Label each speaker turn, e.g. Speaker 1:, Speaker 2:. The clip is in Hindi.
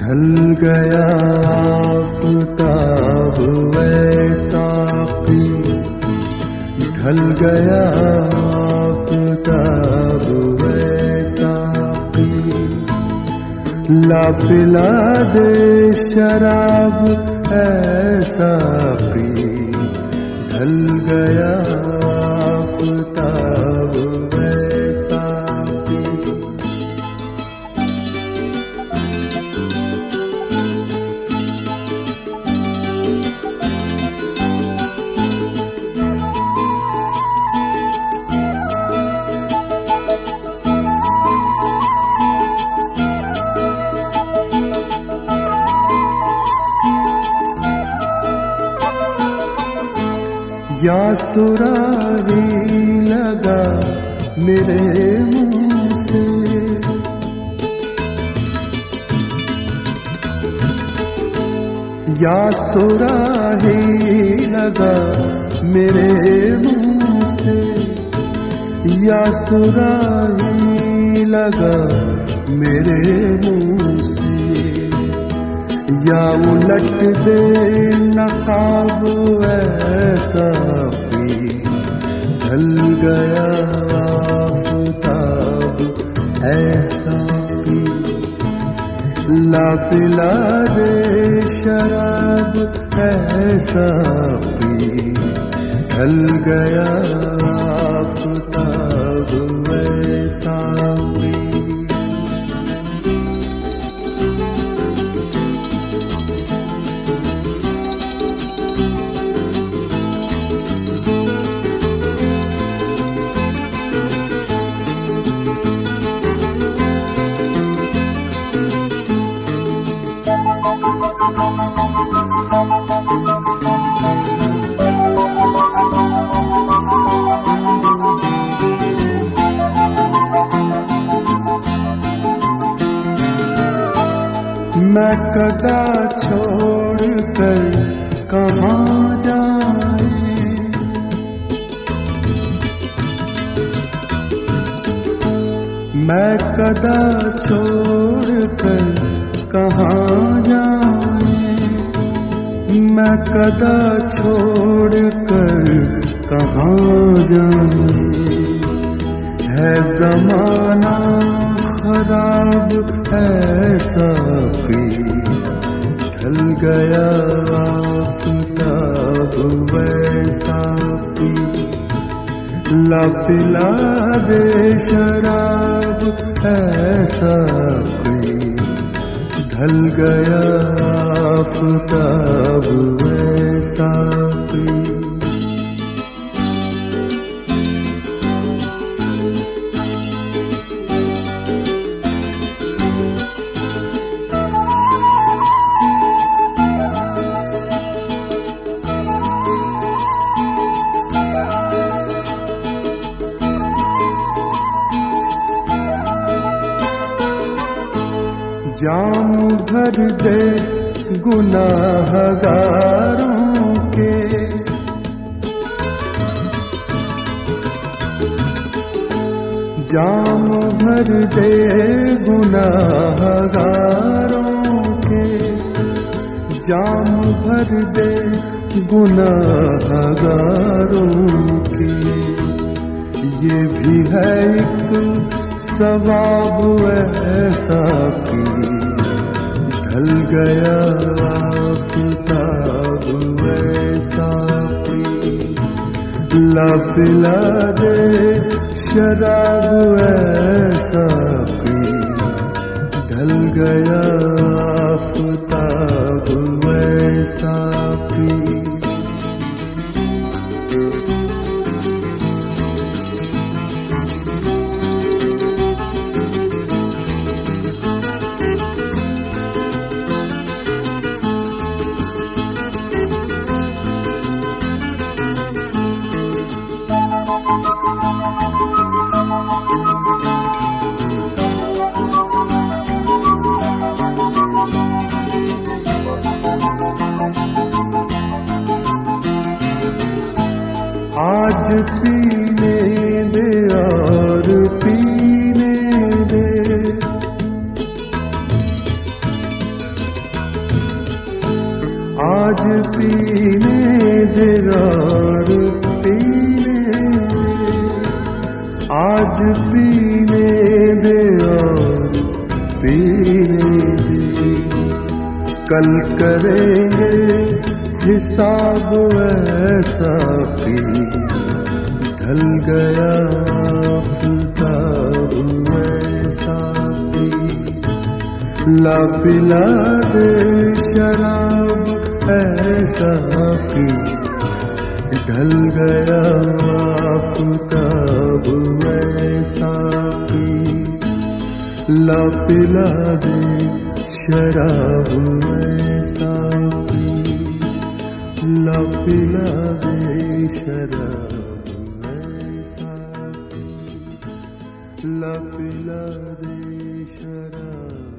Speaker 1: ढल गया आफताब ऐसा कि ढल गया आफताब ऐसा कि ला पिला दे शराब ऐसा कि ढल गया आफताब ऐसा कि या सुराही लगा मेरे मुंह से, या सुराही लगा मेरे मुंह से, या सुराही लगा मेरे मुंह से, या उलट दे नकाब ऐसा कि ढल गया आफताब ऐसा कि ला पिला दे शराब ऐसा कि ढल गया आफताब ऐसा कि मैं कदा छोड़ कर कहाँ जाए, मैं कदा छोड़ कर कहाँ जाए, मैं कदा छोड़ कर कहाँ जाए, है ज़माना खराब ऐसा कि ढल गया आफताब ऐसा कि ला पिला दे शराब ऐसा कि ढल गया आफताब ऐसा कि जाम भर दे गुनाहगारों के, जाम भर दे गुनाहगारों के, जाम भर दे गुनाहगारों के, ये भी है एक सवाब ऐसा कि ढल गया आफताब ऐसा कि ला पिला दे शराब ऐसा कि ढल गया आफताब ऐसा कि आज पीने दे और पीने दे, कल करेंगे हिसाब ऐसा कि ढल गया आफताब ऐसा कि ला पिला दे शराब ऐसा कि ढल गया आफताब ऐसा कि ला पिला दे शराब ऐसा कि ला पिला दे शराब ऐसा कि ला पिला दे शराब